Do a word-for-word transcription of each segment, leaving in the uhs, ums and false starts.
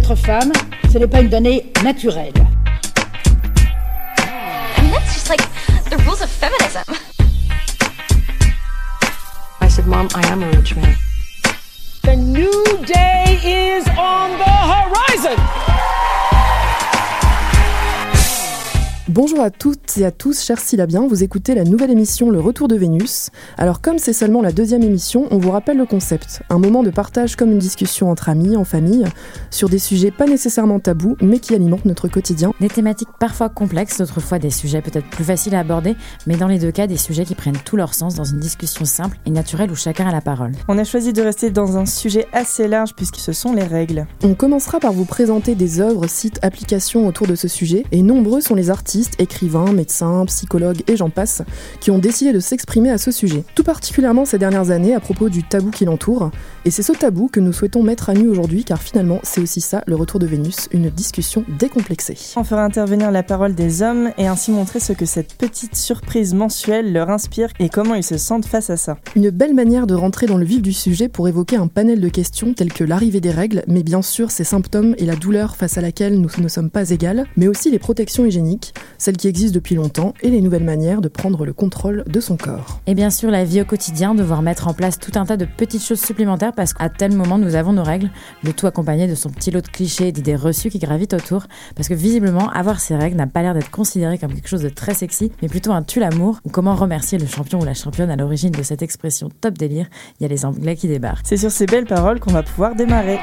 être femme, ce n'est pas une donnée naturelle. I mean, that's just like the rules of feminism. I said, Mom, I am a rich man. The new day is on the horizon. Bonjour à toutes et à tous, chers syllabiens, vous écoutez la nouvelle émission Le Retour de Vénus. Alors comme c'est seulement la deuxième émission, on vous rappelle le concept. Un moment de partage comme une discussion entre amis, en famille, sur des sujets pas nécessairement tabous, mais qui alimentent notre quotidien. Des thématiques parfois complexes, d'autres fois des sujets peut-être plus faciles à aborder, mais dans les deux cas, des sujets qui prennent tout leur sens dans une discussion simple et naturelle où chacun a la parole. On a choisi de rester dans un sujet assez large puisque ce sont les règles. On commencera par vous présenter des œuvres, sites, applications autour de ce sujet, et nombreux sont les artistes, écrivains, médecins, psychologues et j'en passe, qui ont décidé de s'exprimer à ce sujet. Tout particulièrement ces dernières années à propos du tabou qui l'entoure. Et c'est ce tabou que nous souhaitons mettre à nu aujourd'hui, car finalement, c'est aussi ça, le Retour de Vénus, une discussion décomplexée. On fera intervenir la parole des hommes et ainsi montrer ce que cette petite surprise mensuelle leur inspire et comment ils se sentent face à ça. Une belle manière de rentrer dans le vif du sujet pour évoquer un panel de questions telles que l'arrivée des règles, mais bien sûr ses symptômes et la douleur face à laquelle nous ne sommes pas égales, mais aussi les protections hygiéniques, celles qui existent depuis longtemps, et les nouvelles manières de prendre le contrôle de son corps. Et bien sûr, la vie au quotidien, devoir mettre en place tout un tas de petites choses supplémentaires parce qu'à tel moment, nous avons nos règles, le tout accompagné de son petit lot de clichés et d'idées reçues qui gravitent autour, parce que visiblement, avoir ces règles n'a pas l'air d'être considéré comme quelque chose de très sexy, mais plutôt un tue-l'amour, ou comment remercier le champion ou la championne à l'origine de cette expression top délire, il y a les Anglais qui débarquent. C'est sur ces belles paroles qu'on va pouvoir démarrer.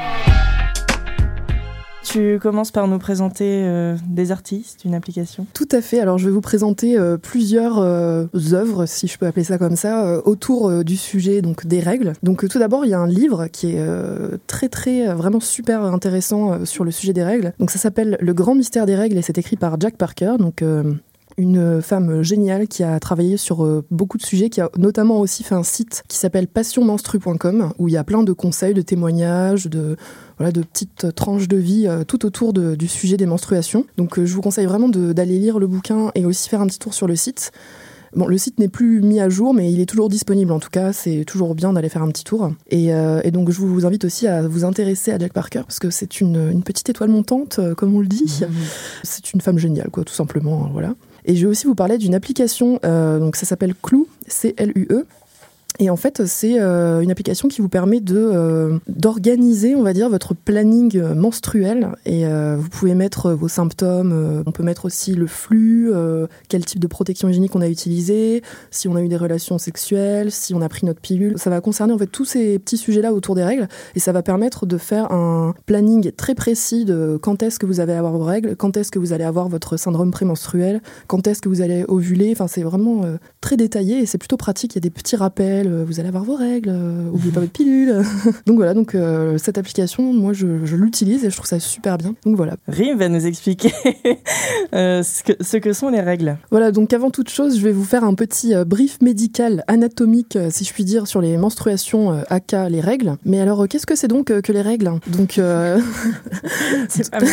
Tu commences par nous présenter euh, des artistes, une application ? Tout à fait, alors je vais vous présenter euh, plusieurs euh, œuvres, si je peux appeler ça comme ça, euh, autour euh, du sujet donc, des règles. Donc euh, tout d'abord, il y a un livre qui est euh, très très, euh, vraiment super intéressant euh, sur le sujet des règles. Donc ça s'appelle Le Grand Mystère des Règles et c'est écrit par Jack Parker, donc... Euh, une femme géniale qui a travaillé sur euh, beaucoup de sujets, qui a notamment aussi fait un site qui s'appelle passion menstru point com où il y a plein de conseils, de témoignages, de, voilà, de petites tranches de vie euh, tout autour de, du sujet des menstruations. Donc euh, je vous conseille vraiment de, d'aller lire le bouquin et aussi faire un petit tour sur le site. Bon, le site n'est plus mis à jour, mais il est toujours disponible. En tout cas, c'est toujours bien d'aller faire un petit tour. Et, euh, et donc, je vous invite aussi à vous intéresser à Jack Parker, parce que c'est une, une petite étoile montante, euh, comme on le dit. Mmh. C'est une femme géniale, quoi, tout simplement. Voilà. Et je vais aussi vous parler d'une application, euh, donc ça s'appelle Clue, C L U E. Et en fait, c'est euh, une application qui vous permet de, euh, d'organiser, on va dire, votre planning menstruel. Et euh, vous pouvez mettre vos symptômes, euh, on peut mettre aussi le flux, euh, quel type de protection hygiénique on a utilisé, si on a eu des relations sexuelles, si on a pris notre pilule. Ça va concerner en fait tous ces petits sujets-là autour des règles. Et ça va permettre de faire un planning très précis de quand est-ce que vous allez avoir vos règles, quand est-ce que vous allez avoir votre syndrome prémenstruel, quand est-ce que vous allez ovuler. Enfin, c'est vraiment euh, très détaillé et c'est plutôt pratique. Il y a des petits rappels. Vous allez avoir vos règles, euh, oubliez pas votre pilule. Donc voilà, donc euh, cette application, moi je, je l'utilise et je trouve ça super bien. Donc voilà. Rim va nous expliquer euh, ce, que, ce que sont les règles. Voilà, donc avant toute chose, je vais vous faire un petit euh, brief médical, anatomique, euh, si je puis dire, sur les menstruations, euh, aka les règles. Mais alors, euh, qu'est-ce que c'est donc euh, que les règles ? Donc, euh... c'est pas mal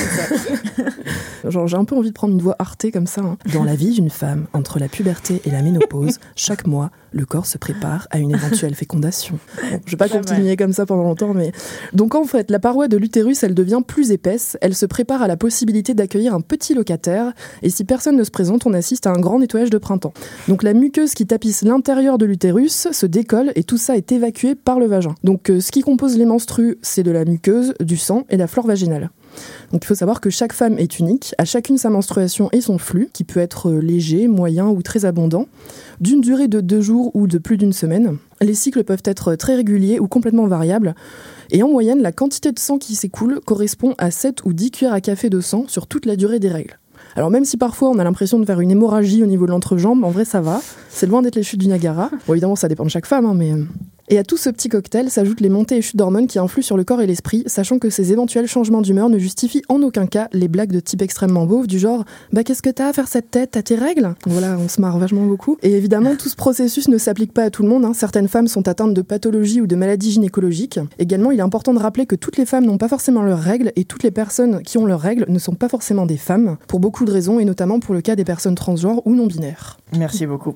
ça. Genre, j'ai un peu envie de prendre une voix artée comme ça. Hein. Dans la vie d'une femme, entre la puberté et la ménopause, chaque mois, le corps se prépare à une éventuelle fécondation. Bon, je vais pas pas continuer mal. Comme ça pendant longtemps, mais... Donc en fait, la paroi de l'utérus, elle devient plus épaisse, elle se prépare à la possibilité d'accueillir un petit locataire, et si personne ne se présente, on assiste à un grand nettoyage de printemps. Donc la muqueuse qui tapisse l'intérieur de l'utérus se décolle, et tout ça est évacué par le vagin. Donc euh, ce qui compose les menstrues, c'est de la muqueuse, du sang et la flore vaginale. Donc il faut savoir que chaque femme est unique, à chacune sa menstruation et son flux, qui peut être léger, moyen ou très abondant, d'une durée de deux jours ou de plus d'une semaine. Les cycles peuvent être très réguliers ou complètement variables, et en moyenne, la quantité de sang qui s'écoule correspond à sept ou dix cuillères à café de sang sur toute la durée des règles. Alors même si parfois on a l'impression de faire une hémorragie au niveau de l'entrejambe, en vrai ça va, c'est loin d'être les chutes du Niagara. Bon évidemment ça dépend de chaque femme, hein, mais... Et à tout ce petit cocktail s'ajoutent les montées et chutes d'hormones qui influent sur le corps et l'esprit, sachant que ces éventuels changements d'humeur ne justifient en aucun cas les blagues de type extrêmement beauf, du genre « Bah qu'est-ce que t'as à faire cette tête, t'as tes règles ?» Voilà, on se marre vachement beaucoup. Et évidemment, tout ce processus ne s'applique pas à tout le monde, hein. Certaines femmes sont atteintes de pathologies ou de maladies gynécologiques. Également, il est important de rappeler que toutes les femmes n'ont pas forcément leurs règles, et toutes les personnes qui ont leurs règles ne sont pas forcément des femmes, pour beaucoup de raisons, et notamment pour le cas des personnes transgenres ou non-binaires. Merci beaucoup.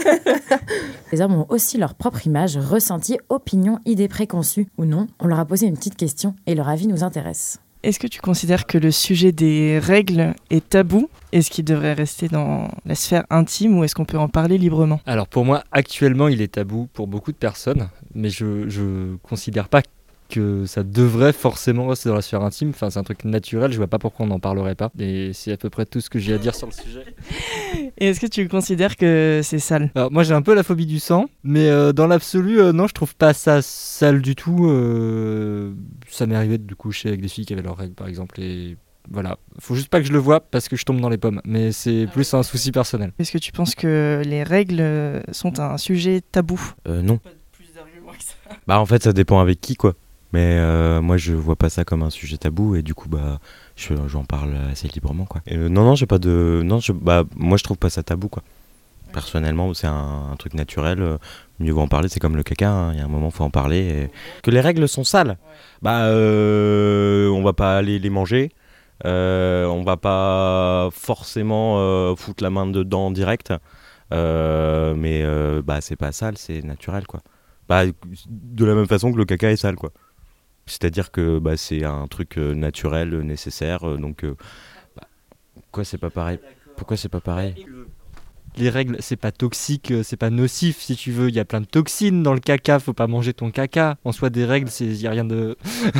Les hommes ont aussi leur propre image, ressenti, opinion, idées préconçues ou non. On leur a posé une petite question et leur avis nous intéresse. Est-ce que tu considères que le sujet des règles est tabou ? Est-ce qu'il devrait rester dans la sphère intime ou est-ce qu'on peut en parler librement ? Alors pour moi, actuellement, il est tabou pour beaucoup de personnes, mais je ne considère pas que ça devrait forcément rester dans la sphère intime. Enfin, c'est un truc naturel, je vois pas pourquoi on n'en parlerait pas. Et c'est à peu près tout ce que j'ai à dire sur le sujet. Et est-ce que tu considères que c'est sale ? Alors moi j'ai un peu la phobie du sang, mais euh, dans l'absolu, euh, non, je trouve pas ça sale du tout. Euh, ça m'est arrivé de coucher avec des filles qui avaient leurs règles par exemple, et voilà. Faut juste pas que je le voie parce que je tombe dans les pommes, mais c'est plus un souci personnel. Est-ce que tu penses que les règles sont un sujet tabou ? Euh, non. Pas plus d'arguments que ça. Bah en fait ça dépend avec qui quoi. Mais euh, moi je vois pas ça comme un sujet tabou et du coup bah je, j'en parle assez librement quoi. Et, euh, non non j'ai pas de non je, bah moi je trouve pas ça tabou quoi. Personnellement c'est un, un truc naturel, euh, mieux vaut en parler, c'est comme le caca, il hein, y a un moment faut en parler. Et... Que les règles sont sales, bah euh, on va pas aller les manger, euh, on va pas forcément euh, foutre la main dedans direct, euh, mais euh, bah c'est pas sale, c'est naturel quoi. Bah de la même façon que le caca est sale quoi. C'est-à-dire que bah, c'est un truc euh, naturel, euh, nécessaire, euh, donc euh, bah, pourquoi c'est pas pareil ? Pourquoi c'est pas pareil ? Les règles, c'est pas toxique, c'est pas nocif si tu veux. Il y a plein de toxines dans le caca, faut pas manger ton caca. En soi, des règles, il y a rien de.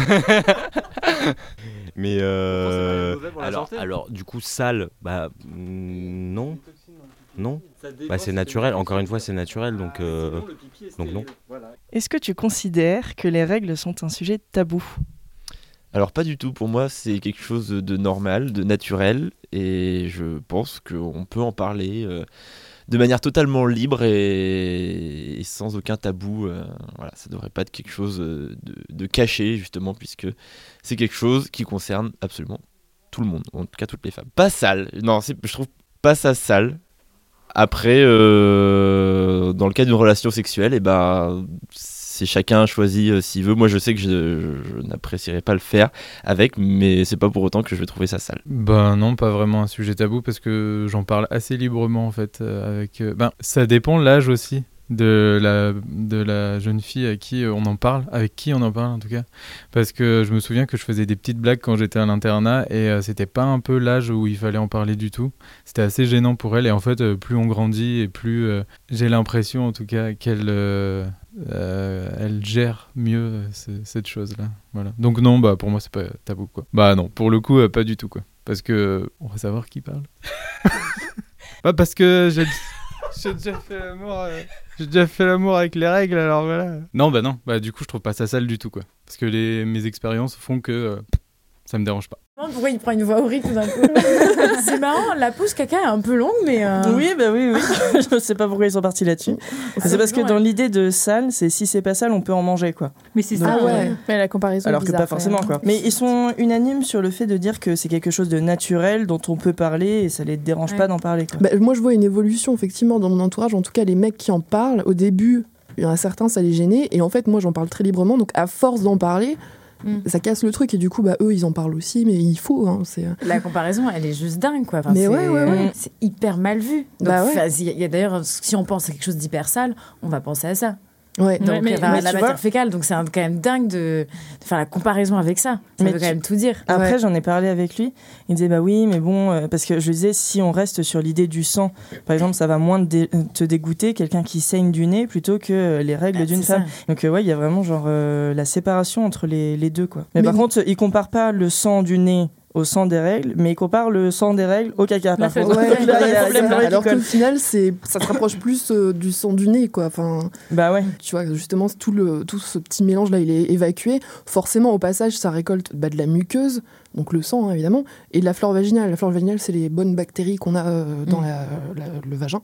Mais euh, alors, santé. alors, du coup, sale, bah mm, non, non. Bah c'est naturel. Encore une fois, c'est naturel, donc euh, donc non. Est-ce que tu considères que les règles sont un sujet tabou ? Alors pas du tout, pour moi c'est quelque chose de normal, de naturel, et je pense qu'on peut en parler euh, de manière totalement libre et, et sans aucun tabou. Euh, voilà, ça devrait pas être quelque chose de, de caché justement, puisque c'est quelque chose qui concerne absolument tout le monde, en tout cas toutes les femmes. Pas sale, non, c'est, je trouve pas ça sale. Après, euh, dans le cas d'une relation sexuelle, et ben, c'est chacun choisit euh, s'il veut. Moi, je sais que je, je, je n'apprécierais pas le faire avec, mais c'est pas pour autant que je vais trouver ça sale. Ben non, pas vraiment un sujet tabou parce que j'en parle assez librement en fait. Euh, avec, euh, ben, ça dépend de l'âge aussi de la, de la jeune fille à qui on en parle, avec qui on en parle en tout cas. Parce que je me souviens que je faisais des petites blagues quand j'étais à l'internat et euh, c'était pas un peu l'âge où il fallait en parler du tout. C'était assez gênant pour elle et en fait, euh, plus on grandit et plus euh, j'ai l'impression en tout cas qu'elle euh, euh, elle gère mieux euh, c- cette chose-là. Voilà. Donc non, bah pour moi c'est pas tabou quoi. Bah non, pour le coup euh, pas du tout quoi. Parce que on va savoir qui parle. Bah parce que j'ai J'ai déjà fait l'amour, euh, j'ai déjà fait l'amour avec les règles, alors voilà. Non, bah non, bah du coup je trouve pas ça sale du tout quoi. Parce que les, mes expériences font que euh, ça me dérange pas. Pourquoi il prend une voix horrible tout d'un coup? C'est marrant, la pousse caca est un peu longue, mais. Euh... Oui, bah oui, oui. Je sais pas pourquoi ils sont partis là-dessus. C'est, c'est parce que dans l'idée de sale, c'est si c'est pas sale, on peut en manger quoi. Mais c'est ça, ah ouais. Mais la comparaison. Alors est que bizarre, pas forcément ouais. quoi. Mais ils sont unanimes sur le fait de dire que c'est quelque chose de naturel dont on peut parler et ça les dérange ouais. pas d'en parler quoi. Bah, moi je vois une évolution effectivement dans mon entourage, en tout cas les mecs qui en parlent au début, il y en a certains ça les gênait et en fait moi j'en parle très librement donc à force d'en parler. Mm. Ça casse le truc et du coup bah eux ils en parlent aussi mais il faut hein, c'est... La comparaison elle est juste dingue quoi enfin, mais c'est, ouais, ouais, ouais. c'est hyper mal vu donc bah ouais. il y a d'ailleurs si on pense à quelque chose d'hyper sale on va penser à ça ouais donc ouais, mais, enfin, mais la matière vois... fécale donc c'est un, quand même dingue de, de faire la comparaison avec ça ça mais veut tu... quand même tout dire après ouais. j'en ai parlé avec lui il disait bah oui mais bon euh, parce que je lui disais si on reste sur l'idée du sang par exemple ça va moins dé- te dégoûter quelqu'un qui saigne du nez plutôt que euh, les règles ah, d'une femme ça. Donc euh, ouais il y a vraiment genre euh, la séparation entre les, les deux quoi mais, mais par vous... contre il compare pas le sang du nez au sang des règles, mais il compare le sang des règles au caca. Par contre. Ouais, ouais, là, y a, y a, alors qu'au final, c'est, ça se rapproche plus euh, du sang du nez, quoi. Enfin, bah ouais. Tu vois, justement, tout, le, tout ce petit mélange-là, il est évacué. Forcément, au passage, ça récolte bah, de la muqueuse, donc le sang, hein, évidemment, et de la flore vaginale. La flore vaginale, c'est les bonnes bactéries qu'on a euh, dans mmh. la, la, le vagin.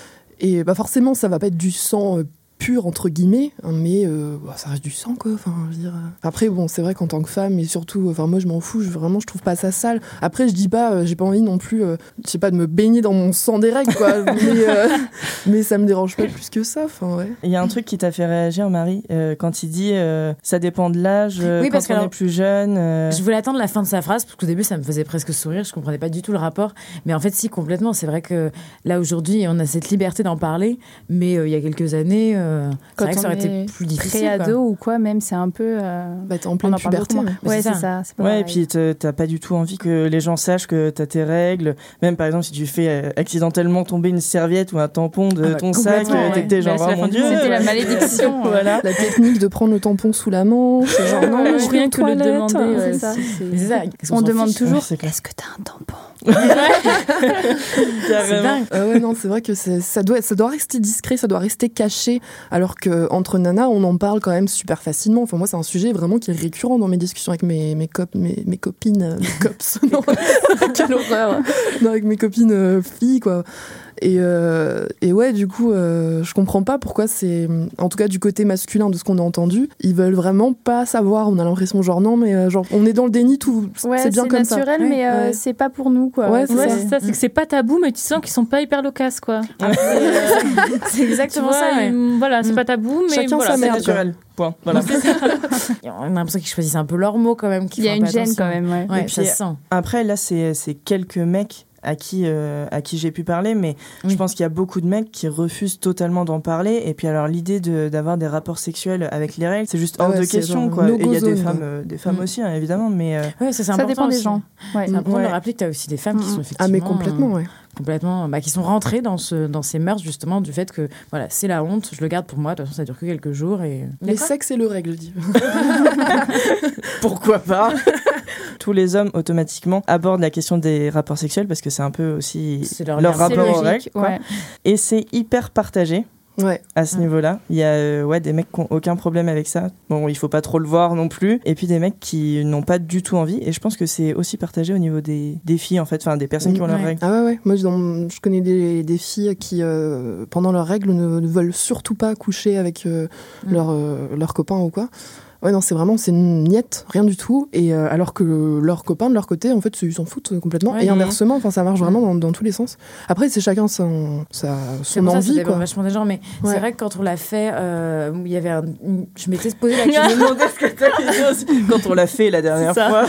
Et bah, forcément, ça va pas être du sang euh, pur entre guillemets, mais euh, bah, ça reste du sang quoi. Enfin, je veux dire. Après bon, c'est vrai qu'en tant que femme et surtout, enfin moi je m'en fous, je, vraiment je trouve pas ça sale. Après je dis pas, euh, j'ai pas envie non plus, euh, je sais pas de me baigner dans mon sang des règles quoi, mais, euh, mais ça me dérange pas plus que ça. Enfin ouais. Il y a un truc qui t'a fait réagir Marie euh, quand il dit euh, ça dépend de l'âge, euh, oui, quand on alors, est plus jeune. Euh... Je voulais attendre la fin de sa phrase parce qu'au début ça me faisait presque sourire, je comprenais pas du tout le rapport, mais en fait si complètement. C'est vrai que là aujourd'hui on a cette liberté d'en parler, mais euh, il y a quelques années. Euh, Euh, Quand c'est vrai que ça aurait on été plus difficile. pré-ado ou quoi, même, c'est un peu. Euh... Bah, t'es en pleine puberté. Ouais, ouais c'est ça. ça. C'est pas Ouais, pareil. et puis t'as t'as pas du tout envie que les gens sachent que t'as tes règles. Même par exemple, si tu fais euh, accidentellement tomber une serviette ou un tampon de Ah bah, ton sac, complètement, t'es ouais. t'es genre, Bah, c'est oh la mon fin dieu. du- C'était la malédiction. Voilà. La technique de prendre le tampon sous la manche, genre non, Ouais, je rien vais que aux le toilettes. demander, ouais, C'est ça. c'est- c'est- Mais c'est ça, qu'est-ce qu'on On s'en demande fiche toujours Ouais, c'est clair. est-ce que t'as un tampon C'est dingue. Ah ouais, non, c'est vrai que c'est- ça doit, ça doit rester discret, ça doit rester caché, alors que entre nanas, on en parle quand même super facilement. Enfin, moi, c'est un sujet vraiment qui est récurrent dans mes discussions avec mes, mes, cop, mes, mes copines, euh, mes cops. Non, quelle horreur. Non, avec mes copines euh, filles, quoi. Et, euh, et ouais, du coup, euh, je comprends pas pourquoi c'est, en tout cas du côté masculin de ce qu'on a entendu, ils veulent vraiment pas savoir. On a l'impression genre non, mais euh, genre on est dans le déni, tout, Ouais, c'est bien comme ça. naturel, Ouais. mais euh, Ouais. c'est pas pour nous, quoi. Ouais, c'est Ouais, ça. c'est ça, c'est que c'est pas tabou, mais tu sens qu'ils sont pas hyper loquaces, quoi. C'est exactement Tu vois, ça. ouais. ils- Voilà, c'est pas tabou, mais Chacun voilà, sa C'est merde. naturel. Point. Voilà. On a l'impression qu'ils choisissent un peu leurs mots quand même. qu'ils Il y a font une pas gêne attention. quand même, ouais. Ouais, Et ça puis, se sent. Après, là, c'est c'est quelques mecs à qui, euh, à qui j'ai pu parler, mais Oui. je pense qu'il y a beaucoup de mecs qui refusent totalement d'en parler. Et puis, alors, l'idée de- d'avoir des rapports sexuels avec les règles, c'est juste Ah hors ouais, de c'est question, genre quoi. Et il y a no-go des zone, femmes, quoi. euh, des femmes Mm. aussi, hein, évidemment, mais. euh, Ouais, ça c'est Ça important dépend des aussi. gens. Ouais. C'est important Ouais. de rappeler que tu as aussi des femmes qui sont effectivement Ah, mais complètement, ouais. euh, complètement bah, qui sont rentrées dans ce dans ces mœurs justement du fait que voilà, c'est la honte, je le garde pour moi, de toute façon ça dure que quelques jours et Les sexes et le règle, dit. Pourquoi pas Tous les hommes automatiquement abordent la question des rapports sexuels parce que c'est un peu aussi C'est leur leur, lien. rapport C'est aux logique, règles. quoi. ouais. Et c'est hyper partagé Ouais. à ce Mm. niveau-là. Il y a euh, ouais, des mecs qui n'ont aucun problème avec ça. Bon, il faut pas trop le voir non plus. Et puis des mecs qui n'ont pas du tout envie. Et je pense que c'est aussi partagé au niveau des, des filles, en fait, enfin des personnes qui ont leurs Ouais. règles. Ah ouais, ouais. Moi, dans- je connais des, des filles qui, euh, pendant leurs règles, ne, ne veulent surtout pas coucher avec euh, Mm. leur, euh, leur copain ou quoi. Ouais, non, c'est vraiment, c'est une niette, rien du tout. Et euh, alors que leurs copains, de leur côté, en fait, ils s'en foutent euh, complètement. Ouais, et mhm. inversement, enfin, ça marche vraiment dans, dans tous les sens. Après, c'est chacun son, sa, c'est son pour ça, ça envie, dépend quoi. vachement des gens mais Ouais. c'est vrai que quand on l'a fait euh, il y avait un, une- je m'étais posé la Je me question demandais ce que t'allais dire aussi. Quand on l'a fait la dernière C'est ça. fois.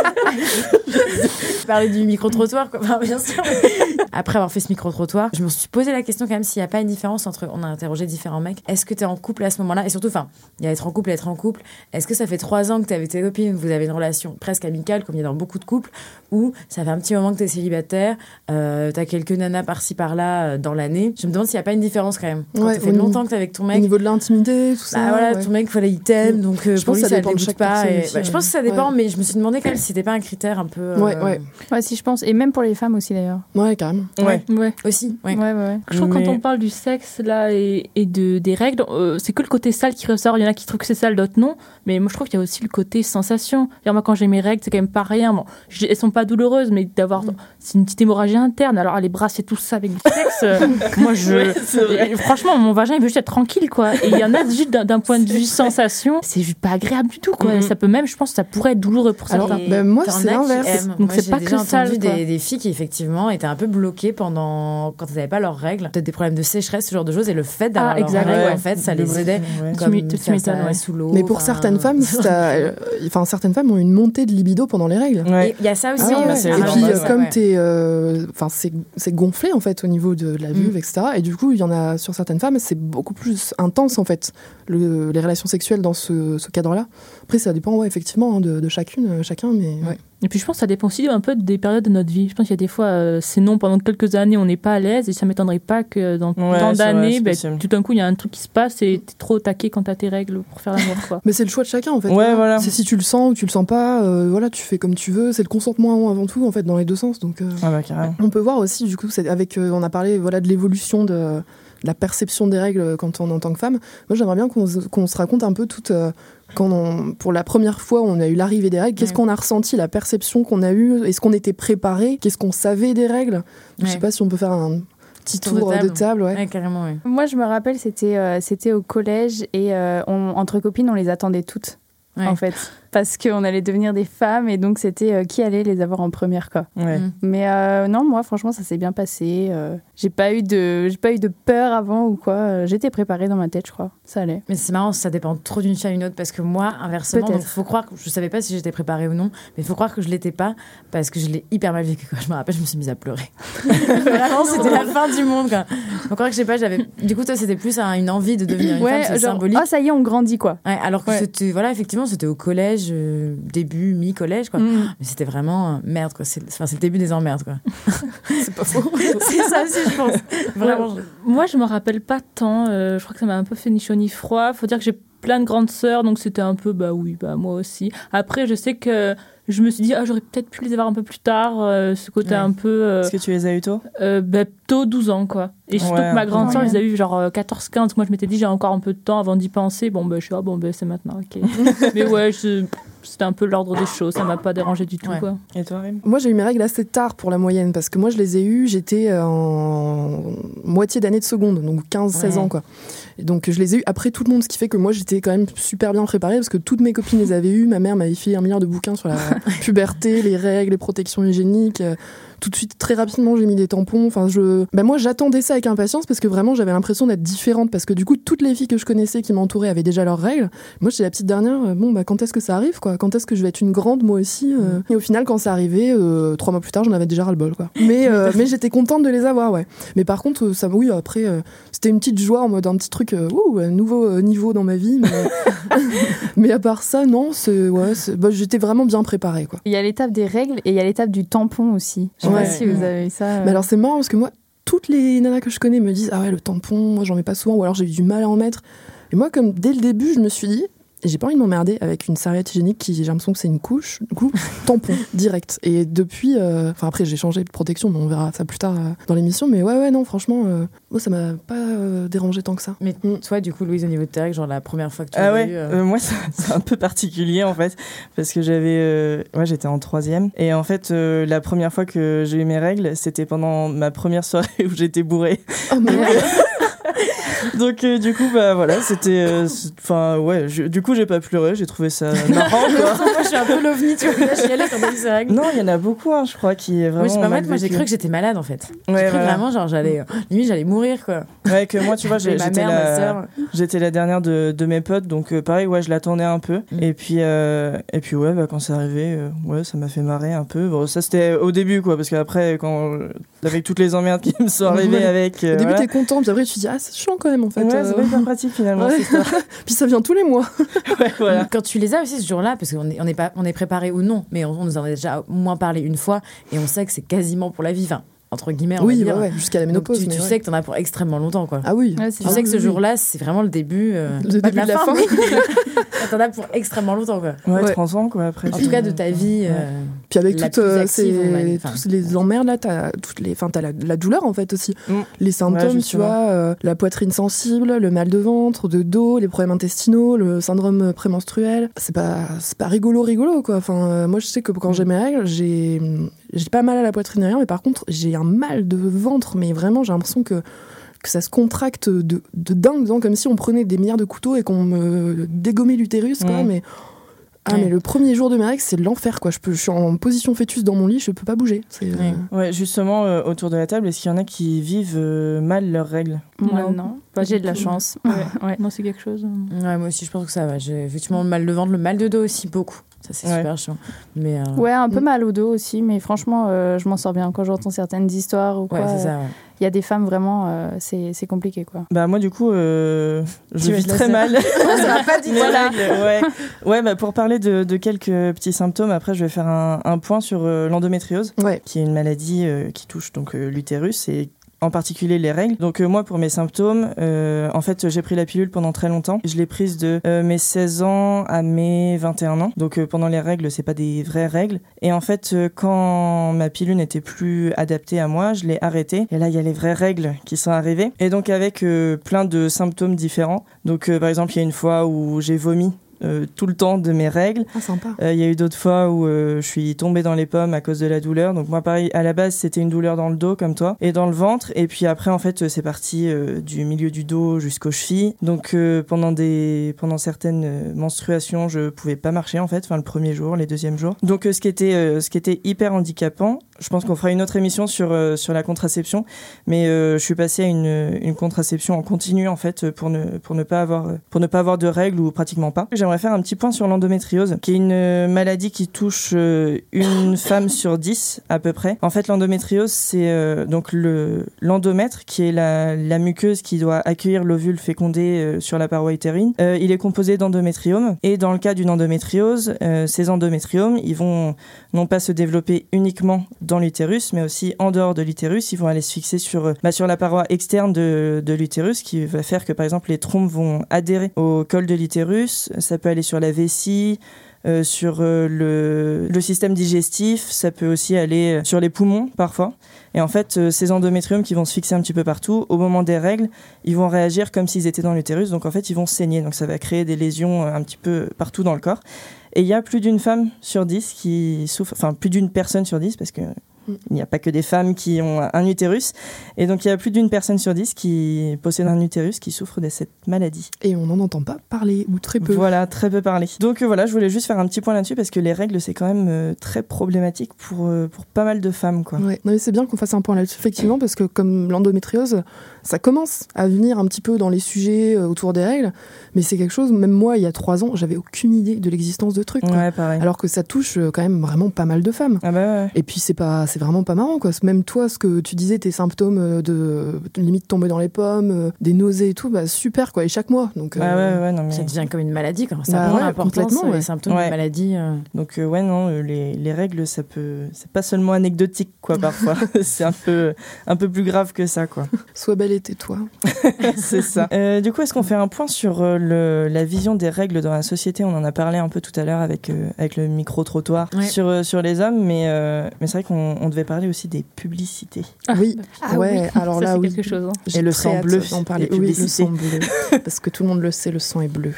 je parlais du micro-trottoir quoi. Enfin, bien sûr. Après avoir fait ce micro-trottoir je me suis posé la question quand même s'il n'y a pas une différence entre on a interrogé différents mecs, est-ce que t'es en couple à ce moment-là et surtout enfin il y a être en couple et être en couple, est-ce que ça fait trois ans que t'es avec tes copines, vous avez une relation presque amicale comme il y a dans beaucoup de couples, ou ça fait un petit moment que t'es célibataire, euh, t'as quelques nanas par-ci par-là euh, dans l'année, je me demande s'il n'y a pas une différence quand même quand Ouais, ça fait au niveau- longtemps que t'es avec ton Au mec. niveau de l'intimité, tout ça. Bah voilà, ouais. ton mec, voilà, il t'aime, donc euh, Je pour pense lui que ça ça ne dépend de dégoûte chaque pas. personne et- aussi, bah, je ouais. pense que ça dépend, Ouais. mais je me suis demandé quand même si c'était pas un critère un peu. euh, Ouais, ouais. Ouais, si je pense. Et même pour les femmes aussi, d'ailleurs. Ouais, carrément. Ouais. Ouais. Aussi, ouais. Ouais, ouais, ouais. Je trouve que Mais- quand on parle du sexe là et, et de, des règles, euh, c'est que le côté sale qui ressort. Il y en a qui trouvent que c'est sale, d'autres non. Mais moi je trouve qu'il y a aussi le côté sensation. Genre, moi quand j'ai mes règles, c'est quand même pas rien. Bon, je- elles sont pas douloureuses, mais d'avoir c'est une petite hémorragie interne. Alors les bras c'est tout ça avec le sexe. euh, moi je Ouais, c'est vrai. et franchement mon vagin il veut juste être tranquille quoi. Et il y en a juste d'un, d'un point de vue sensation, c'est juste pas agréable du tout quoi. Mhm. Ça peut même, je pense, que ça pourrait être douloureux pour Alors, certains. bah, moi, T'en c'est as qui l'inverse. aiment. Donc, Moi, c'est j'ai pas déjà que sale, entendu quoi. des, des filles qui effectivement étaient un peu bloquées pendant quand elles n'avaient pas leurs règles, peut-être des problèmes de sécheresse, ce genre de choses, et le fait d'avoir Ah, leurs exact. règles, Ouais. en fait, ça Le les vrai- aidait ouais. comme Tu m'é- tu faire m'étonnes, ça ouais. sous l'eau. Mais pour enfin, certaines femmes, c'est à- euh, enfin, certaines femmes ont une montée de libido pendant les règles. Ouais. Et il y a ça aussi. Ah ouais, bah, c'est et les puis, hormones, euh, ouais. comme Ouais. t'es, euh, enfin, c'est c'est gonflé en fait au niveau de la vulve, Mm. et cetera. Et du coup, il y en a sur certaines femmes, c'est beaucoup plus intense en fait, le, les relations sexuelles dans ce, ce cadre-là. Après, ça dépend, ouais, effectivement, hein, de, de chacune, euh, chacun, mais ouais. Et puis je pense que ça dépend aussi un peu des périodes de notre vie. Je pense qu'il y a des fois, euh, c'est non pendant quelques années, on n'est pas à l'aise, et ça m'étonnerait pas que dans Ouais, tant c'est vrai, d'années, c'est ben, possible. tout d'un coup, il y a un truc qui se passe et t'es trop au taquet quand t'as tes règles pour faire l'amour, quoi. Mais c'est le choix de chacun en fait. Ouais, voilà. C'est si tu le sens ou tu le sens pas, euh, voilà, tu fais comme tu veux. C'est le consentement avant tout en fait, dans les deux sens. Donc, euh, Ah bah carrément. on peut voir aussi, du coup, c'est avec, euh, on a parlé voilà, de l'évolution de, de la perception des règles quand on est en tant que femme. Moi, j'aimerais bien qu'on, se- qu'on se raconte un peu toute. euh, quand on, pour la première fois, on a eu l'arrivée des règles, qu'est-ce Ouais. qu'on a ressenti, la perception qu'on a eue, est-ce qu'on était préparé, qu'est-ce qu'on savait des règles. Je Ouais. sais pas si on peut faire un petit Tour de tour de table. table. Ouais. Ouais, carrément, ouais. Moi, je me rappelle, c'était euh, c'était au collège et euh, on- entre copines, on les attendait toutes, Ouais. en fait. parce qu'on allait devenir des femmes et donc c'était euh, qui allait les avoir en première, quoi. Ouais. Mm. Mais euh, non, moi, franchement, ça s'est bien passé. Euh, j'ai pas eu de, j'ai pas eu de peur avant ou quoi. J'étais préparée dans ma tête, je crois. Ça allait. Mais c'est marrant, ça dépend trop d'une fille à une autre parce que moi, inversement, Peut-être. donc faut croire que je savais pas si j'étais préparée ou non, mais il faut croire que je l'étais pas parce que je l'ai hyper mal vécu. Quoi. Je me rappelle, je me suis mise à pleurer. Vraiment, c'était la fin du monde. Quoi. Faut croire que je sais pas, j'avais. Du coup, toi, c'était plus un, une envie de devenir une Ouais, femme, c'est genre, symbolique. ah, ça y est, on grandit, quoi. Ouais, alors que Ouais. c'était, voilà, effectivement, c'était au collège, euh, début, mi-collège, quoi. Mm. Mais c'était vraiment euh, merde, quoi. C'est, enfin, c'est le début des emmerdes, quoi. C'est pas faux. C'est ça aussi, je pense. Vraiment. Ouais, moi, je me rappelle pas tant. euh, je crois que ça m'a un peu fait ni chaud ni froid. Faut dire que j'ai plein de grandes sœurs, donc c'était un peu, bah oui, bah moi aussi. Après, je sais que je me suis dit, ah, j'aurais peut-être pu les avoir un peu plus tard, euh, ce côté Ouais. un peu. euh, Est-ce que tu les as eu tôt euh, bah, tôt douze ans, quoi. Et surtout Ouais, que ma grande ouais. sœur, je les a eu genre quatorze quinze. Moi, je m'étais dit, j'ai encore un peu de temps avant d'y penser. Bon, bah, je suis, ah, bon, bah, c'est maintenant, ok. Mais ouais, je- c'était un peu l'ordre des choses, ça m'a pas dérangé du tout, Ouais. quoi. Et toi, Rim? Moi, j'ai eu mes règles assez tard pour la moyenne, parce que moi, je les ai eues, j'étais euh, en moitié d'année de seconde, donc quinze seize Ouais. ans, quoi. Et donc, je les ai eues après tout le monde, ce qui fait que moi, j'étais quand même super bien préparée, parce que toutes mes copines les avaient eues. Ma mère m'avait fait un milliard de bouquins sur la puberté, les règles, les protections hygiéniques. euh, Tout de suite, très rapidement, j'ai mis des tampons. Enfin, je... bah, moi, j'attendais ça avec impatience, parce que vraiment, j'avais l'impression d'être différente, parce que du coup, toutes les filles que je connaissais qui m'entouraient avaient déjà leurs règles. Moi, j'étais la petite dernière, euh, bon, bah, quand est-ce que ça arrive, quoi? Quand est-ce que je vais être une grande, moi aussi euh Et au final, quand ça arrivait, euh, trois mois plus tard, j'en avais déjà ras-le-bol, quoi. Mais, euh, mais j'étais contente de les avoir, ouais. Mais par contre, euh, ça, oui, après, euh, c'était une petite joie en mode un petit truc, euh, ouh, un nouveau euh, niveau dans ma vie. Mais, mais à part ça, non, c'est, ouais, c'est, bah, j'étais vraiment bien préparée, quoi. Il y a l'étape des règles et il y a l'étape du tampon aussi. Je sais Ouais. pas si vous avez eu ça. euh. Mais alors c'est marrant parce que moi, toutes les nanas que je connais me disent ah ouais le tampon, moi j'en mets pas souvent ou alors j'ai eu du mal à en mettre. Et moi comme dès le début je me suis dit et j'ai pas envie de m'emmerder avec une serviette hygiénique qui j'ai l'impression que c'est une couche, du coup tampon direct. Et depuis, euh, enfin après j'ai changé de protection, mais on verra ça plus tard euh, dans l'émission. Mais ouais ouais non franchement, euh, moi ça m'a pas euh, dérangé tant que ça. Mais toi, du coup, Louise, au niveau de tes règles, genre la première fois que tu Ah l'as ouais, eu, euh, euh, moi c'est c'est un peu particulier en fait parce que j'avais, euh, ouais j'étais en troisième et en fait euh, la première fois que j'ai eu mes règles c'était pendant ma première soirée où j'étais bourrée. Oh merde. Donc euh, du coup bah voilà c'était, enfin ouais je- du coup j'ai pas pleuré, j'ai trouvé ça marrant quoi. moi, je suis un peu l'ovni, tu vois. Là, je suis allée quand t'as eu ces règles. Non il y en a beaucoup hein, je crois qui est vraiment Moi, je sais pas mal mettre, moi j'ai vécu. cru que j'étais malade en fait. J'ai Ouais, cru voilà. vraiment, genre j'allais. euh, limite, j'allais mourir quoi. Ouais que moi tu vois j'ai- Et ma j'étais mère, ma la sœur. j'étais la dernière de, de mes potes donc euh, pareil ouais je l'attendais un peu Mm. et puis euh, et puis ouais bah quand c'est arrivé euh, ouais ça m'a fait marrer un peu. Bon ça c'était au début quoi parce qu'après quand avec toutes les emmerdes qui me sont arrivées Ouais. avec euh, Au début voilà. t'es content, puis après tu te dis ah c'est chiant quand même en fait. Ouais, euh. c'est pas hyper pratique finalement. Ouais. c'est ça. Puis ça vient tous les mois. Ouais, voilà. Quand tu les as aussi ce jour-là, parce qu'on est, on est, pas, on est préparé ou non, mais on, on nous en a déjà au moins parlé une fois et on sait que c'est quasiment pour la vie. Enfin, entre guillemets, on Oui va dire. ouais, ouais, jusqu'à la Donc, ménopause. tu mais tu ouais. sais que t'en as pour extrêmement longtemps quoi. Ah oui. Ouais, c'est Tu ça. sais que ce oui, oui. jour-là, c'est vraiment le début. euh, Le pas début de la fin. mais t'en as pour extrêmement longtemps quoi. Ouais, Ouais. trente ans quoi après. En tout cas, de ta vie. euh, Puis avec la toutes plus euh, active, on va ces, dire. Enfin, tous les emmerdes là, t'as toutes les, enfin t'as la, la douleur en fait aussi, Mm. les symptômes, Ouais, tu justement. vois, euh, la poitrine sensible, le mal de ventre, de dos, les problèmes intestinaux, le syndrome prémenstruel. C'est pas, c'est pas rigolo, rigolo quoi. Enfin, euh, moi je sais que quand j'ai mes règles, j'ai, j'ai pas mal à la poitrine et rien, mais par contre j'ai un mal de ventre, mais vraiment j'ai l'impression que que ça se contracte de, de dingue, disons, comme si on prenait des milliards de couteaux et qu'on me dégommait l'utérus, quoi, Mm. mais... Ah, Ouais. mais le premier jour de mes règles, c'est l'enfer, quoi. Je, peux, je suis en position fœtus dans mon lit, je peux pas bouger. C'est, euh, Ouais. Ouais, justement euh, autour de la table, est-ce qu'il y en a qui vivent euh, mal leurs règles? Moi, Non, non. pas J'ai du de la tout. chance. Ouais. Ouais. Moi, c'est quelque chose. euh, Ouais, moi aussi, je pense que ça va. J'ai effectivement le mal de ventre, le mal de dos aussi, beaucoup. Ça, c'est Ouais. super chiant. Mais, euh, Ouais, un peu Mm. mal au dos aussi, mais franchement, euh, je m'en sors bien. Quand j'entends certaines histoires ou quoi, ouais, c'est euh, ça. Ouais. il y a des femmes vraiment, euh, c'est c'est compliqué, quoi. Bah moi du coup euh, je Tu vis vas te très laisser. mal. Ça m'a pas dit Mes voilà. règles, ouais. Ouais, bah pour parler de, de quelques petits symptômes, après je vais faire un, un point sur euh, l'endométriose, Ouais. qui est une maladie euh, qui touche donc euh, l'utérus et en particulier les règles. Donc euh, moi pour mes symptômes, euh, en fait j'ai pris la pilule pendant très longtemps. Je l'ai prise de euh, mes seize ans à mes vingt et un ans. Donc euh, pendant les règles, c'est pas des vraies règles. Et en fait euh, quand ma pilule n'était plus adaptée à moi, je l'ai arrêtée. Et là il y a les vraies règles qui sont arrivées. Et donc avec euh, plein de symptômes différents. Donc euh, par exemple il y a une fois où j'ai vomi euh, tout le temps de mes règles. Ah, sympa. Il euh, y a eu d'autres fois où euh, je suis tombée dans les pommes à cause de la douleur. Donc moi, pareil, à la base, c'était une douleur dans le dos, comme toi, et dans le ventre. Et puis après, en fait, c'est parti euh, du milieu du dos jusqu'aux chevilles. Donc euh, pendant, des, pendant certaines menstruations, je pouvais pas marcher, en fait, enfin le premier jour, les deuxièmes jours. Donc euh, ce, qui était, euh, ce qui était hyper handicapant, je pense qu'on fera une autre émission sur, euh, sur la contraception, mais euh, je suis passée à une, une contraception en continu, en fait, pour ne, pour, ne pas avoir, pour ne pas avoir de règles ou pratiquement pas. J'aimerais faire un petit point sur l'endométriose, qui est une maladie qui touche euh, une femme sur dix à peu près. En fait, l'endométriose, c'est euh, donc le, l'endomètre, qui est la, la muqueuse qui doit accueillir l'ovule fécondé euh, sur la paroi utérine. Euh, il est composé d'endométriome, et dans le cas d'une endométriose, euh, ces endométriomes, ils vont non pas se développer uniquement dans l'utérus, mais aussi en dehors de l'utérus. Ils vont aller se fixer sur, bah, sur la paroi externe de, de l'utérus, qui va faire que, par exemple, les trompes vont adhérer au col de l'utérus. Ça peut aller sur la vessie, euh, sur euh, le, le système digestif. Ça peut aussi aller sur les poumons, parfois. Et en fait, euh, ces endométriomes qui vont se fixer un petit peu partout, au moment des règles, ils vont réagir comme s'ils étaient dans l'utérus. Donc, en fait, ils vont saigner. Donc, ça va créer des lésions un petit peu partout dans le corps. Et il y a plus d'une femme sur dix qui souffre, enfin plus d'une personne sur dix, parce que il n'y a pas que des femmes qui ont un utérus. Et donc il y a plus d'une personne sur dix qui possède un utérus qui souffre de cette maladie. Et on n'en entend pas parler, ou très peu. Voilà, très peu parler. Donc euh, voilà, je voulais juste faire un petit point là-dessus, parce que les règles, c'est quand même euh, très problématique pour, euh, pour pas mal de femmes, quoi. Ouais. Non, mais c'est bien qu'on fasse un point là-dessus, effectivement, parce que comme l'endométriose, ça commence à venir un petit peu dans les sujets euh, autour des règles, mais c'est quelque chose, même moi, il y a trois ans, j'avais aucune idée de l'existence de trucs. Quoi. Ouais, pareil. Alors que ça touche euh, quand même vraiment pas mal de femmes. Ah bah ouais. Et puis c'est pas, c'est vraiment pas marrant, quoi. Même toi, ce que tu disais, tes symptômes de, de limite tomber dans les pommes, euh, des nausées et tout, bah super, quoi. Et chaque mois. Donc, euh, ah ouais, ouais, non, mais... Ça devient comme une maladie, quand ça bah prend ouais, l'importance, ouais. les symptômes ouais. de maladie. Euh... Donc euh, ouais, non, les, les règles, ça peut, c'est pas seulement anecdotique, quoi, parfois. C'est un peu, un peu plus grave que ça, quoi. Sois belle et tais-toi. C'est ça. Euh, du coup, est-ce qu'on fait un point sur euh, le, la vision des règles dans la société ? On en a parlé un peu tout à l'heure avec, euh, avec le micro-trottoir ouais. sur, euh, sur les hommes, mais, euh, mais c'est vrai qu'on on devait parler aussi des publicités. Ah, oui, ah, ouais, oui. alors ça, là, c'est oui. quelque chose. Hein. Et le sang bleu, d'en parler. Oui, le sang bleu. Parce que tout le monde le sait, le sang est bleu.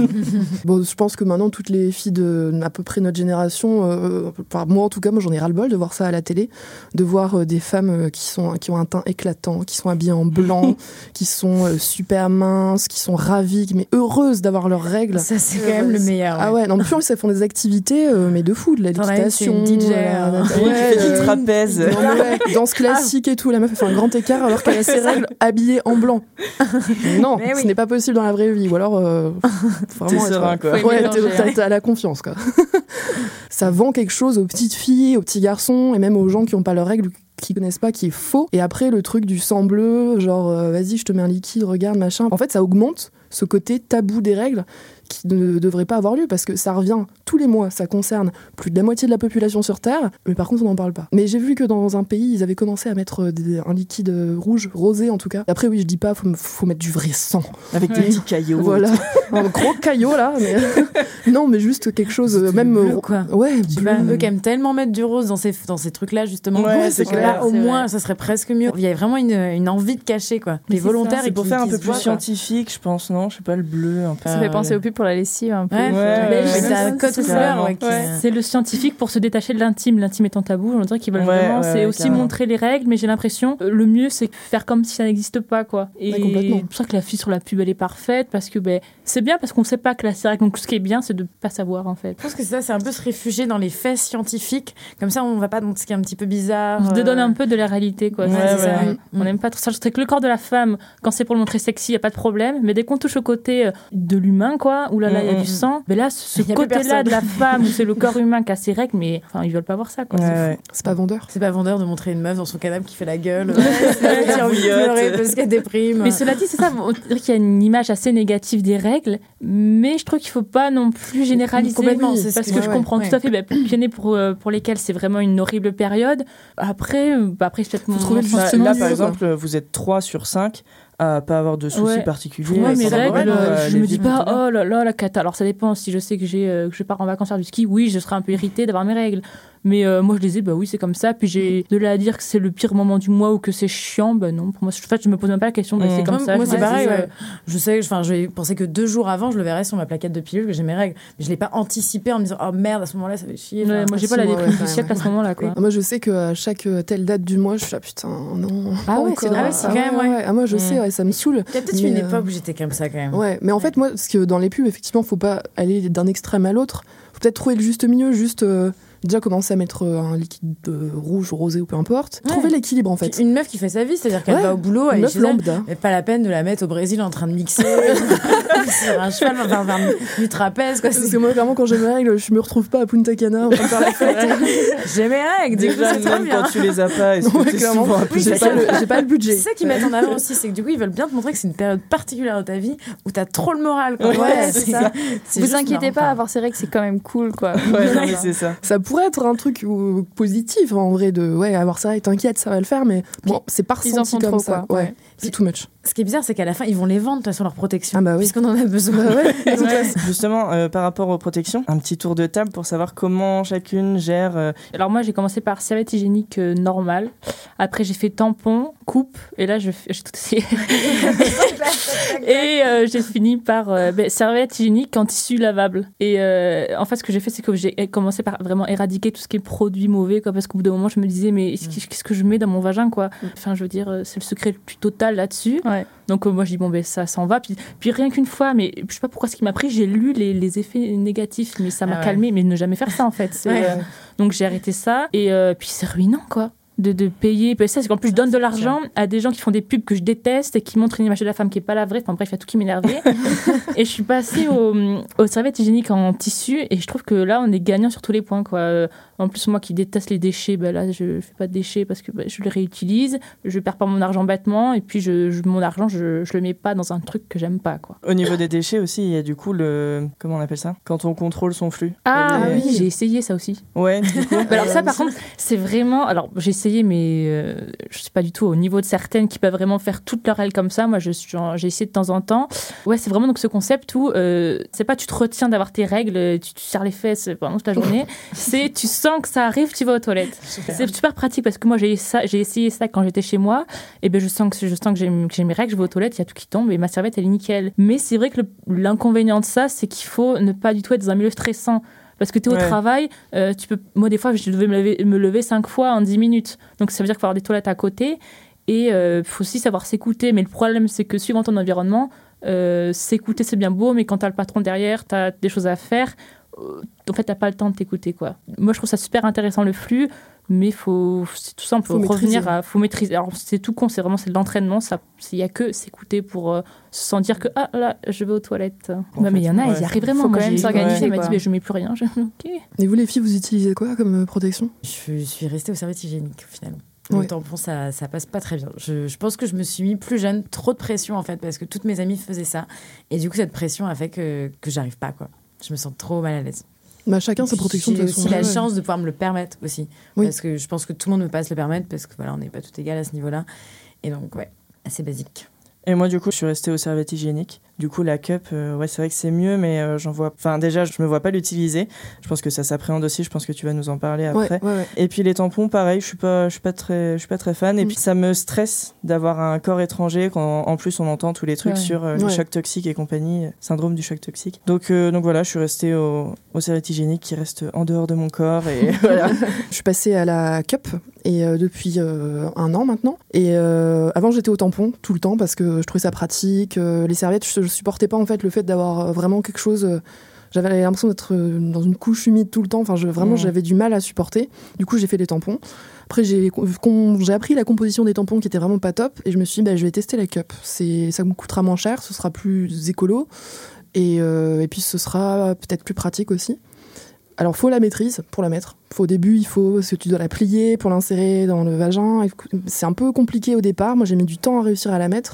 Bon, je pense que maintenant, toutes les filles de à peu près notre génération, euh, enfin, moi en tout cas, moi j'en ai ras-le-bol de voir ça à la télé, de voir euh, des femmes euh, qui, sont, qui ont un teint éclatant, qui sont habillées en blanc, qui sont euh, super minces, qui sont ravies, mais heureuses d'avoir leurs règles. Ça, c'est quand même le meilleur. Ouais. Ah ouais, non, plus elles font des activités, euh, mais de fou, de la lévitation. D J, euh, ouais, ouais, du euh, trapèze. Non, ouais, danse classique et tout. La meuf fait un grand écart alors qu'elle a ses règles habillée en blanc. Non, mais ce oui. n'est pas possible dans la vraie vie. Ou alors, euh, vraiment, t'es serein, quoi. Ouais, t'as, t'as la confiance, quoi. Ça vend quelque chose aux petites filles, aux petits garçons et même aux gens qui n'ont pas leurs règles, qui connaissent pas, qui est faux. Et après, le truc du sang bleu, genre, euh, vas-y, je te mets un liquide, regarde, machin. En fait, ça augmente ce côté tabou des règles qui ne devrait pas avoir lieu parce que ça revient tous les mois, ça concerne plus de la moitié de la population sur Terre, mais par contre on n'en parle pas. Mais j'ai vu que dans un pays ils avaient commencé à mettre des, un liquide rouge, rosé en tout cas. Après oui je dis pas, faut, faut mettre du vrai sang. Avec des petits caillots. Voilà, un gros caillot là, mais non mais juste quelque chose, même... Bleu, quoi. Ouais, je sais pas, eux qui aiment tellement mettre du rose dans ces, dans ces trucs là justement, ouais, c'est clair. Là, au moins ça serait presque mieux. Il y a vraiment une, une envie de cacher quoi, mais les volontaires. C'est et pour qui, faire un qui peu plus voit, scientifique quoi. Je pense, non, je sais pas, le bleu un peu. Ça fait penser aux pubs pour la lessive un peu. Ouais, ouais, ouais, mais c'est un code couleur. Ouais, ouais. C'est le scientifique pour se détacher de l'intime. L'intime étant tabou, on dirait qu'ils veulent ouais, vraiment. Ouais, c'est aussi carrément. Montrer les règles, mais j'ai l'impression le mieux c'est faire comme si ça n'existe pas, quoi. Et ouais, c'est pour ça que la fille sur la pub elle est parfaite parce que ben c'est bien parce qu'on sait pas que la règle. Donc ce qui est bien, c'est de pas savoir en fait. Je pense que c'est ça, c'est un peu se réfugier dans les faits scientifiques. Comme ça, on va pas dans ce qui est un petit peu bizarre. On se dédonne un peu de la réalité, quoi. Ouais, c'est ouais, ça. ouais. On n'aime pas trop ça. Je sais que le corps de la femme, quand c'est pour le montrer sexy, y a pas de problème. Mais dès qu'on touche au côté de l'humain, quoi, où là, là, il y a du sang. Mais là, ce côté-là de la femme, où c'est le corps humain qui a ses règles, mais enfin, ils veulent pas voir ça, quoi. Ouais, c'est, ouais. c'est pas vendeur. C'est pas vendeur de montrer une meuf dans son canapé qui fait la gueule. Ouais, qui a envie de pleurer parce qu'elle déprime. Mais cela dit, c'est ça. On dirait qu'il y a une image assez négative des règles, mais je trouve qu'il faut pas non plus généraliser. Complètement, c'est parce ce que ouais, je comprends ouais. tout à fait. Bah, il y en a pour pour lesquels c'est vraiment une horrible période. Après, bah, après peut-être mon. Trouver bah, là, par exemple, vous êtes trois sur cinq à pas avoir de soucis ouais. particuliers. Moi, mes règles, euh, je me dis pas, oh là là, la cata. Alors, ça dépend. Si je sais que, j'ai, euh, que je pars en vacances faire du ski, oui, je serai un peu irritée d'avoir mes règles. Mais euh, moi, je disais, bah oui, c'est comme ça. Puis j'ai de là à dire que c'est le pire moment du mois ou que c'est chiant, bah non. Pour moi, en fait, je me pose même pas la question, bah, Mmh. c'est comme Moi, ça. moi, je c'est dis, pareil. ouais. Ouais. Je sais, enfin, je pensais que deux jours avant, je le verrais sur ma plaquette de pilules que j'ai mes règles. Mais je l'ai pas anticipé en me disant, oh merde, à ce moment-là, ça fait chier. Ouais, Enfin, moi, j'ai six pas la mois, déprime ouais, du quand siècle même. à ce moment-là, quoi. Moi, je sais qu'à chaque euh, telle date du mois, je suis là, putain, non. Ah pas ouais, c'est encore. vrai, c'est quand même, ouais. Ah, moi, je Mm. sais, ouais, ça me saoule. Il y a peut-être Mais, une euh, époque où j'étais comme ça quand même. Ouais, mais en fait, moi, parce que dans les pubs, effectivement, faut pas aller d'un extrême à l'autre. Faut peut-être trouver le juste milieu, juste. euh, Déjà commencer à mettre euh, un liquide euh, rouge, rosé ou peu importe. Ouais. Trouver l'équilibre en fait. Une meuf qui fait sa vie, c'est-à-dire qu'elle Ouais, va au boulot, une elle est meuf chez elle, lambda. mais pas la peine de la mettre au Brésil en train de mixer sur un cheval, enfin faire du trapèze quoi. Parce que moi, clairement, quand j'ai mes règles, je me retrouve pas à Punta Cana en train de faire la fête. J'ai mes règles, du coup Déjà, c'est trop même bien. quand tu les as pas, est-ce que Ouais, t'es clairement. souvent Oui, appelé j'ai pas, le, j'ai pas le budget. C'est ça qu'ils mettent en avant aussi, c'est que du coup ils veulent bien te montrer que c'est une période particulière de ta vie où t'as trop le moral. Quoi. Ouais, c'est ça. C'est Vous juste inquiétez marrant, pas, quoi. avoir ses règles, c'est quand même cool, quoi. Ouais, non, mais c'est ça. Ça pourrait être un truc euh, positif en vrai de ouais avoir ça et t'inquiète ça va le faire mais bon c'est pas Ils en ressenti font comme trop, ça quoi. ouais, Ouais. c'est too much. Ce qui est bizarre, c'est qu'à la fin ils vont les vendre de toute façon leur protection. Ah bah oui. Puisqu'on en a besoin. Bah ouais. Ouais. Justement, euh, par rapport aux protections, un petit tour de table pour savoir comment chacune gère. euh, Alors moi j'ai commencé par serviette hygiénique euh, normale. Après j'ai fait tampon, coupe et là je fais- j'ai tout essayé. Et euh, j'ai fini par euh, ben, serviette hygiénique en tissu lavable. Et euh, en fait ce que j'ai fait c'est que j'ai commencé par vraiment éradiquer tout ce qui est produit mauvais quoi, parce qu'au bout d'un moment je me disais mais qu'est-ce que je mets dans mon vagin quoi. Enfin je veux dire euh, c'est le secret le plus total là-dessus. Ouais. Donc euh, moi je dis bon ben ça s'en va. Puis, puis rien qu'une fois, mais je sais pas pourquoi ce qui m'a pris, j'ai lu les, les effets négatifs, mais ça m'a Ah ouais. calmé. Mais ne jamais faire ça en fait. C'est, Ouais. euh, donc j'ai arrêté ça et euh, puis c'est ruinant quoi. De, de payer, puis ça c'est qu'en plus je donne de l'argent à des gens qui font des pubs que je déteste et qui montrent une image de la femme qui est pas la vraie, enfin bref il y a tout qui m'énervait. Et je suis passée au, aux serviettes hygiéniques en tissu et je trouve que là on est gagnant sur tous les points quoi. Euh, en plus moi qui déteste les déchets, ben là je fais pas de déchets parce que ben, je les réutilise, je perds pas mon argent bêtement et puis je, je- mon argent je, je le mets pas dans un truc que j'aime pas quoi. Au niveau des déchets aussi, il y a du coup le. Comment on appelle ça? Quand on contrôle son flux. Ah Et les- oui, j'ai essayé ça aussi. Ouais, du coup. Bah alors ça par contre c'est vraiment alors j'ai essayé mais euh, je sais pas du tout au niveau de certaines qui peuvent vraiment faire toutes leurs règles comme ça, moi je suis genre, j'ai essayé de temps en temps. Ouais c'est vraiment donc ce concept où euh, c'est pas tu te retiens d'avoir tes règles, tu te serres les fesses pendant toute la journée, c'est tu sens que ça arrive, tu vas aux toilettes. C'est super pratique parce que moi j'ai ça, j'ai essayé ça quand j'étais chez moi et ben je sens que je sens que j'ai, que j'ai mes règles, je vais aux toilettes, il y a tout qui tombe et ma serviette elle est nickel. Mais c'est vrai que le- l'inconvénient de ça c'est qu'il faut ne pas du tout être dans un milieu stressant. Parce que tu es au Ouais. travail, euh, tu peux, moi des fois je devais me lever, me lever cinq fois en dix minutes. Donc ça veut dire qu'il faut avoir des toilettes à côté. Et il euh, faut aussi savoir s'écouter. Mais le problème c'est que suivant ton environnement, euh, s'écouter c'est bien beau, mais quand tu as le patron derrière, tu as des choses à faire, euh, en fait tu n'as pas le temps de t'écouter. Quoi. Moi je trouve ça super intéressant le flux, mais faut, c'est tout simple, faut, Faut revenir maîtriser. à... Faut maîtriser. Alors c'est tout con, c'est vraiment c'est de l'entraînement. Il n'y a que s'écouter pour euh, se sentir que ah là je vais aux toilettes. En Ouais, mais il y en a, fait, ils y ouais. arrivent vraiment. Faut Moi, quand même j'ai- s'organiser, Elle m'a quoi. dit mais je mets plus rien. Je- ok. Et vous les filles vous utilisez quoi comme euh, protection? Je suis restée aux serviettes hygiéniques finalement. Ouais. Le tampon, ça, ça passe pas très bien. Je, je pense que je me suis mis plus jeune, trop de pression en fait, parce que toutes mes amies faisaient ça. Et du coup, cette pression a fait que, que j'arrive pas, quoi. Je me sens trop mal à l'aise. Bah chacun sa protection de J'ai toute aussi façon. la Ouais. chance de pouvoir me le permettre aussi. Oui. Parce que je pense que tout le monde ne peut pas se le permettre, parce que voilà, on n'est pas tout égal à ce niveau-là. Et donc, ouais, assez basique. Et moi, du coup, je suis restée aux serviettes hygiéniques. Du coup, la cup, euh, ouais, c'est vrai que c'est mieux, mais euh, j'en vois. Enfin, déjà, je me vois pas l'utiliser. Je pense que ça s'appréhende aussi. Je pense que tu vas nous en parler Ouais, après. ouais, ouais. Et puis les tampons, pareil, je suis pas, je suis pas très, je suis pas très fan. Et Mm. puis ça me stresse d'avoir un corps étranger quand, en plus, on entend tous les trucs Ouais. sur euh, le Ouais. choc toxique et compagnie, euh, syndrome du choc toxique. Donc, euh, donc voilà, je suis restée au, aux serviettes hygiéniques qui restent en dehors de mon corps et voilà. Je suis passée à la cup et euh, depuis euh, un an maintenant. Et euh, avant j'étais au tampon tout le temps parce que je trouvais ça pratique. Euh, les serviettes, je, je supportais pas en fait le fait d'avoir euh, vraiment quelque chose. euh, J'avais l'impression d'être euh, dans une couche humide tout le temps. Enfin, je, vraiment, Mmh. j'avais du mal à supporter. Du coup, j'ai fait des tampons. Après, j'ai, con- j'ai appris la composition des tampons qui était vraiment pas top. Et je me suis dit, bah, je vais tester la cup. C'est, ça me coûtera moins cher, ce sera plus écolo. Et, euh, et puis, ce sera peut-être plus pratique aussi. Alors, faut la maîtrise pour la mettre. Faut, au début, il faut, parce que tu dois la plier pour l'insérer dans le vagin. C'est un peu compliqué au départ. Moi, j'ai mis du temps à réussir à la mettre.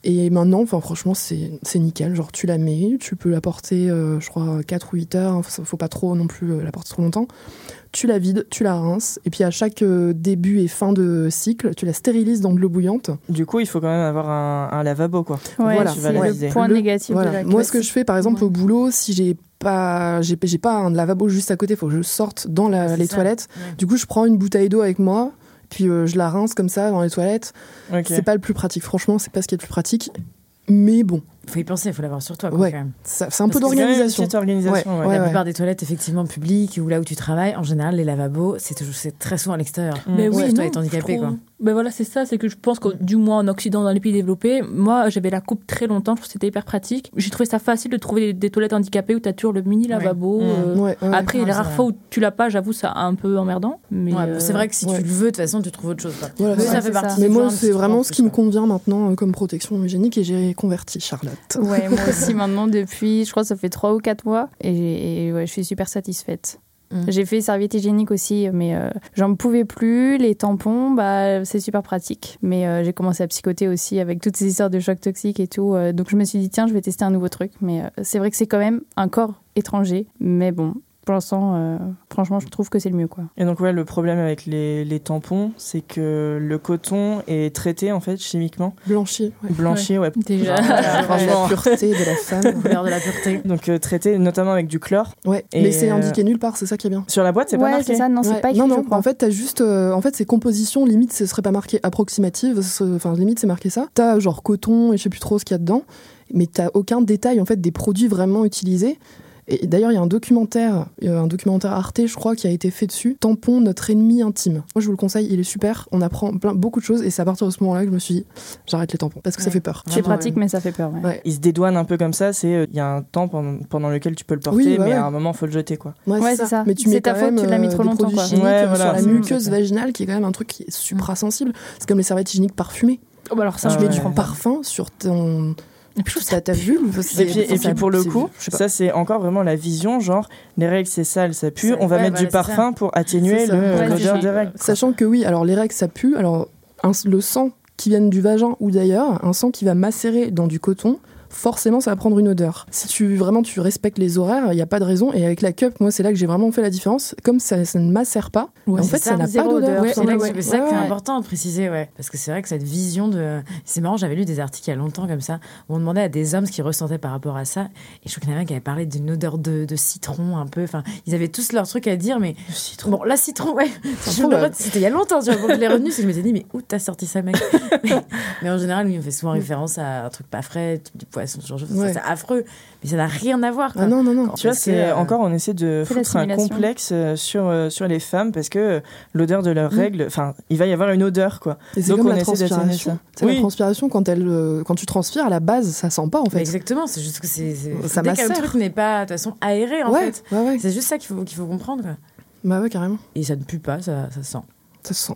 Et maintenant, enfin, franchement, c'est, c'est nickel. Genre, tu la mets, tu peux la porter, euh, je crois, quatre ou huit heures. Faut, faut pas trop non plus euh, la porter trop longtemps. Tu la vides, tu la rinces. Et puis, à chaque euh, début et fin de cycle, tu la stérilises dans de l'eau bouillante. Du coup, il faut quand même avoir un, un lavabo, quoi. Ouais, voilà, c'est le point le, négatif voilà. de la Moi, ce que je fais, par exemple, ouais. au boulot, si j'ai pas, j'ai, j'ai pas un lavabo juste à côté, il faut que je sorte dans la, les ça. toilettes. Ouais. Du coup, je prends une bouteille d'eau avec moi. Puis euh, je la rince comme ça dans les toilettes. Okay. C'est pas le plus pratique. Franchement, c'est pas ce qui est le plus pratique. Mais bon. Faut y penser, il faut l'avoir sur toi. Quoi, ouais. quand même. Ça, c'est un Parce peu d'organisation. C'est organisation. Ouais. Ouais. La ouais. plupart des toilettes, effectivement, publiques ou là où tu travailles, en général, les lavabos, c'est, toujours, c'est très souvent à l'extérieur. Mais mmh. oui, ouais, toi, non, être handicapé, quoi. Ben voilà, c'est ça, c'est que je pense que du moins en Occident, dans les pays développés, moi j'avais la coupe très longtemps, je trouve que c'était hyper pratique. J'ai trouvé ça facile de trouver des, des toilettes handicapées où t'as toujours le mini lavabo. Ouais. Euh... Ouais, ouais, Après, ouais, les rares fois où tu l'as pas, j'avoue, c'est un peu emmerdant. Mais ouais, euh... c'est vrai que si ouais. tu le veux, de toute façon, tu trouves autre chose. Quoi. Voilà, mais ça, ça fait partie. Mais moi, genre, c'est vraiment ce plus, qui quoi. me convient maintenant euh, comme protection hygiénique et j'ai converti Charlotte. Ouais, moi aussi maintenant depuis, je crois que ça fait trois ou quatre mois et, et ouais, je suis super satisfaite. Mmh. J'ai fait serviette hygiénique aussi, mais euh, j'en pouvais plus. Les tampons, bah, c'est super pratique. Mais euh, j'ai commencé à psychoter aussi avec toutes ces histoires de chocs toxiques et tout. Euh, donc je me suis dit, tiens, je vais tester un nouveau truc. Mais euh, c'est vrai que c'est quand même un corps étranger. Mais bon, pour l'instant, euh, franchement, je trouve que c'est le mieux, quoi. Et donc, ouais, le problème avec les, les tampons, c'est que le coton est traité, en fait, chimiquement. Blanchi. Ouais. Blanchi, ouais. ouais. Déjà. Voilà, franchement, la pureté de la femme. Couleur de la pureté. Donc, euh, traité notamment avec du chlore. Ouais, et mais c'est euh... indiqué nulle part, c'est ça qui est bien. Sur la boîte, c'est ouais, pas marqué. C'est ça, non, c'est ouais. pas écrit, non, non, je crois. En fait, t'as juste... Euh, en fait, c'est composition, limite, ce serait pas marqué approximative. Enfin, limite, c'est marqué ça. T'as genre coton et je sais plus trop ce qu'il y a dedans. Mais t'as aucun détail, en fait, des produits vraiment utilisés. Et d'ailleurs, il y a un documentaire, un documentaire Arte, je crois, qui a été fait dessus. Tampon, notre ennemi intime. Moi, je vous le conseille, il est super. On apprend plein, beaucoup de choses. Et c'est à partir de ce moment-là que je me suis dit, j'arrête les tampons. Parce que ouais. ça fait peur. C'est pratique, ouais. mais ça fait peur. Ouais. Ouais. Il se dédouane un peu comme ça. C'est il y a un temps pendant, pendant lequel tu peux le porter, oui, bah mais ouais. à un moment, il faut le jeter, quoi. Ouais, c'est, ouais, ça. c'est ça. Mais tu c'est mets ta quand faute, même tu l'as mis trop longtemps, quoi. Ouais, voilà. Sur la mmh, muqueuse vaginale, qui est quand même un truc qui est supra sensible. C'est comme les serviettes hygiéniques parfumées. Oh, bah alors ça, tu ah, mets ouais. du parfum sur ton. Et puis, ça t'a vu Et puis, et puis pour le coup, ça c'est encore vraiment la vision, genre les règles c'est sale, ça pue, on va ouais, mettre ouais, du parfum ça. Pour atténuer le, ouais, l'odeur des règles. Quoi. Sachant que oui, alors les règles ça pue, alors un, le sang qui vient du vagin ou d'ailleurs, un sang qui va macérer dans du coton, forcément ça va prendre une odeur. Si tu vraiment tu respectes les horaires, il n'y a pas de raison. Et avec la cup, moi c'est là que j'ai vraiment fait la différence. Comme ça, ça ne macère pas, ouais, en fait ça, ça n'a pas d'odeur. Ouais, c'est ouais, ouais, ouais, c'est ça ouais, qui est ouais. important de préciser, ouais. Parce que c'est vrai que cette vision de... C'est marrant, j'avais lu des articles il y a longtemps comme ça, où on demandait à des hommes ce qu'ils ressentaient par rapport à ça. Et je crois qu'il y en avait un qui avait parlé d'une odeur de, de citron un peu. Enfin, ils avaient tous leurs trucs à dire, mais... Le citron. Bon, la citron, ouais. Je me re... C'était il y a longtemps, tu vois. Bon, je l'ai retenu, c'est que je m'étais dit, mais où t'as sorti ça, mec? mais, mais en général, oui, on fait souvent référence à un truc pas frais, du poisson, ce genre de choses. Ouais. C'est affreux, mais ça n'a rien à voir. Quoi. Ah non, non, non. Tu vois, c'est euh... encore, on essaie de foutre un complexe sur, euh, sur les femmes parce que euh, l'odeur de leurs mmh. règles, enfin, il va y avoir une odeur, quoi. Et c'est donc comme on la essaie transpiration. C'est oui. La transpiration, quand, elle, euh, quand tu transpires, à la base, ça sent pas, en fait. Mais exactement, c'est juste que c'est. c'est... Ça Dès qu'un truc n'est pas, de toute façon, aéré, en ouais, fait. Ouais, ouais. C'est juste ça qu'il faut, qu'il faut comprendre, quoi. Bah ouais, carrément. Et ça ne pue pas, ça, ça sent. Ça sent.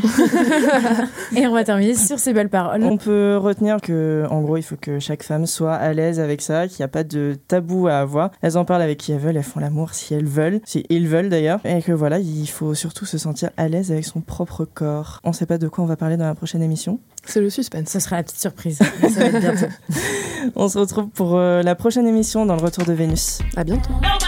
Et on va terminer sur ces belles paroles. On peut retenir que, en gros, il faut que chaque femme soit à l'aise avec ça, qu'il n'y a pas de tabou à avoir. Elles en parlent avec qui elles veulent, elles font l'amour si elles veulent, si ils veulent d'ailleurs. Et que voilà, il faut surtout se sentir à l'aise avec son propre corps. On ne sait pas de quoi on va parler dans la prochaine émission. C'est le suspense. Ce sera la petite surprise. Ça va être bientôt. On se retrouve pour euh, la prochaine émission dans le Retour de Vénus. À bientôt.